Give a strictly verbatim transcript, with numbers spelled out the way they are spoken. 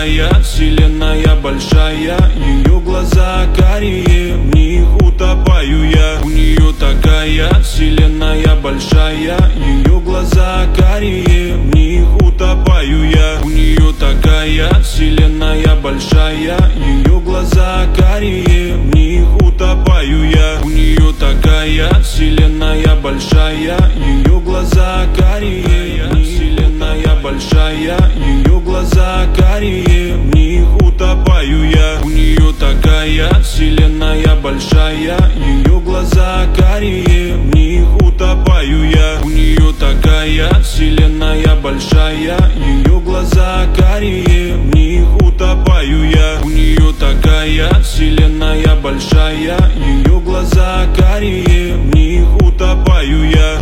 такая вселенная большая, ее глаза карие, в них утопаю я. У нее такая вселенная большая, ее глаза карие, в них утопаю я. У нее такая вселенная большая, ее глаза карие, в них утопаю я. У нее такая вселенная большая, ее глаза карие, вселенная большая, ее глаза карие, в них утопаю я. У нее такая вселенная большая, ее глаза карие, в них утопаю я. У нее такая вселенная большая, ее глаза карие, в них утопаю я. У нее такая вселенная большая, ее глаза карие, в них утопаю я.